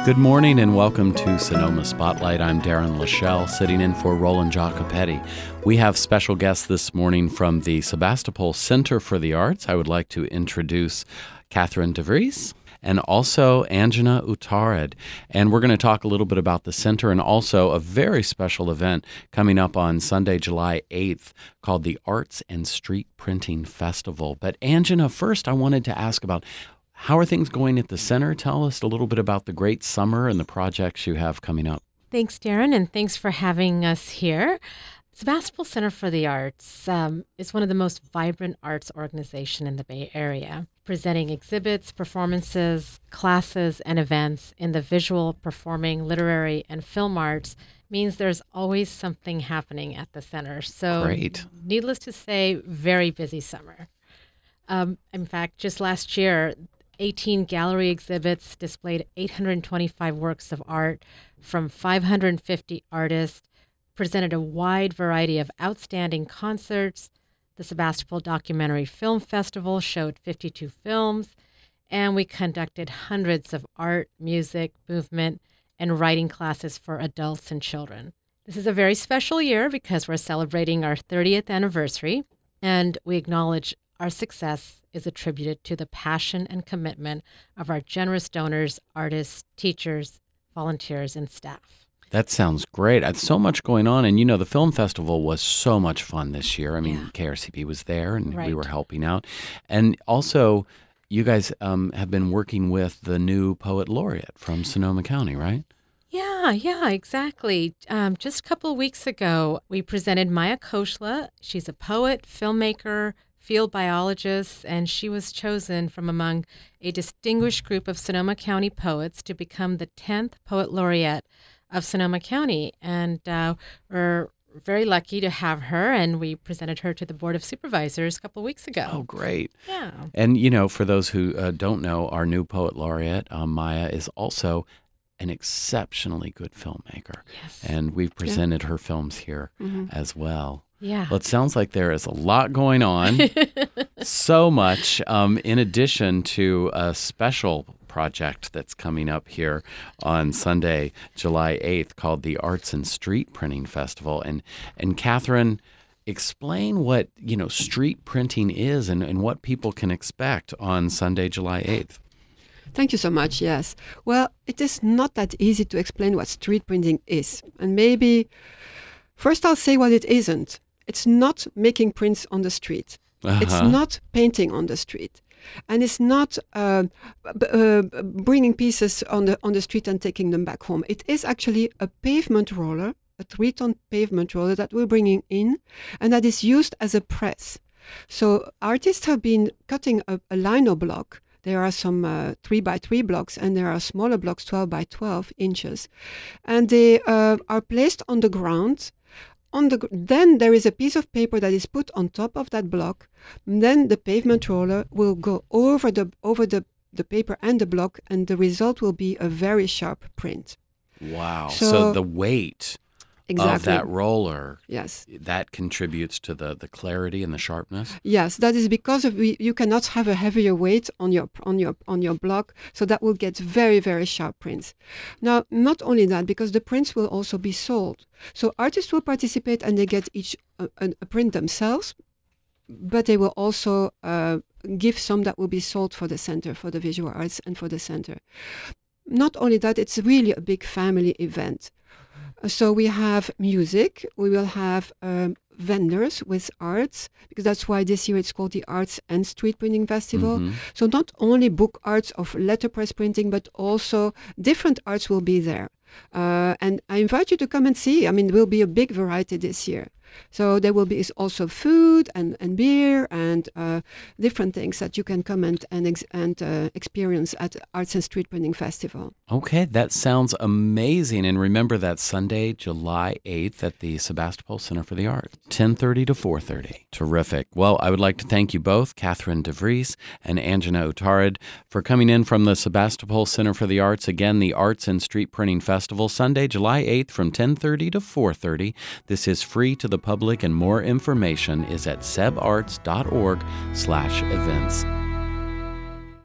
Good morning and welcome to Sonoma Spotlight. I'm Darren Lachelle, sitting in for Roland Jacopetti. We have special guests this morning from the Sebastopol Center for the Arts. I would like to introduce Catherine DeVries and also Anjana Uttared. And we're going to talk a little bit about the center and also a very special event coming up on Sunday, July 8th called the Arts and Street Printing Festival. But Anjana, first I wanted to ask about how are things going at the center? Tell us a little bit about the great summer and the projects you have coming up. Thanks, Darren, and thanks for having us here. Sebastopol Center for the Arts is one of the most vibrant arts organizations in the Bay Area, presenting exhibits, performances, classes, and events in the visual, performing, literary, and film arts. Means there's always something happening at the center. So, Great. Needless to say, very busy summer. In fact, just last year, 18 gallery exhibits displayed 825 works of art from 550 artists, presented a wide variety of outstanding concerts. The Sebastopol Documentary Film Festival showed 52 films, and we conducted hundreds of art, music, movement, and writing classes for adults and children. This is a very special year because we're celebrating our 30th anniversary, and we acknowledge our success is attributed to the passion and commitment of our generous donors, artists, teachers, volunteers, and staff. That sounds great. There's so much going on. And, you know, the film festival was so much fun this year. I mean, KRCP was there and we were helping out. And also, you guys have been working with the new poet laureate from Sonoma County, right? Yeah, exactly. Just a couple of weeks ago, we presented Maya Koshla. She's a poet, filmmaker, field biologist, and she was chosen from among a distinguished group of Sonoma County poets to become the 10th Poet Laureate of Sonoma County. And we're very lucky to have her, and we presented her to the Board of Supervisors a couple of weeks ago. Oh, great. Yeah. And, you know, for those who don't know, our new Poet Laureate, Maya, is also an exceptionally good filmmaker. Yes. And we've presented her films here as well. Yeah. Well, it sounds like there is a lot going on, so much, in addition to a special project that's coming up here on Sunday, July 8th, called the Arts and Street Printing Festival. And Catherine, explain what, you know, street printing is and what people can expect on Sunday, July 8th. Thank you so much, yes. Well, it is not that easy to explain what street printing is. And maybe first I'll say what it isn't. It's not making prints on the street. It's not painting on the street. And it's not bringing pieces on the street and taking them back home. It is actually a pavement roller, a 3-ton pavement roller that we're bringing in, and that is used as a press. So artists have been cutting a lino block. There are some 3x3 blocks, and there are smaller blocks, 12 by 12 inches. And they are placed on the ground. Then there is a piece of paper that is put on top of that block. Then the pavement roller will go over the paper and the block, and the result will be a very sharp print. Wow. So the weight of that roller, yes, that contributes to the clarity and the sharpness? Yes, that is because you cannot have a heavier weight on your block, so that will get very, very sharp prints. Now, not only that, because the prints will also be sold. So artists will participate and they get each a print themselves, but they will also give some that will be sold for the center, for the visual arts and for the center. Not only that, it's really a big family event. So we have music, we will have vendors with arts, because that's why this year it's called the Arts and Street Printing Festival. So not only book arts of letterpress printing, but also different arts will be there. And I invite you to come and see. I mean, there will be a big variety this year. So there will be also food and beer and different things that you can come and experience at Arts and Street Printing Festival. Okay, that sounds amazing. And remember that Sunday, July 8th at the Sebastopol Center for the Arts, 10:30 to 4:30. Terrific. Well, I would like to thank you both, Catherine DeVries and Anjana Uttared, for coming in from the Sebastopol Center for the Arts. Again, the Arts and Street Printing Festival, Sunday, July 8th from 10:30 to 4:30. This is free to the public, and more information is at sebarts.org/events.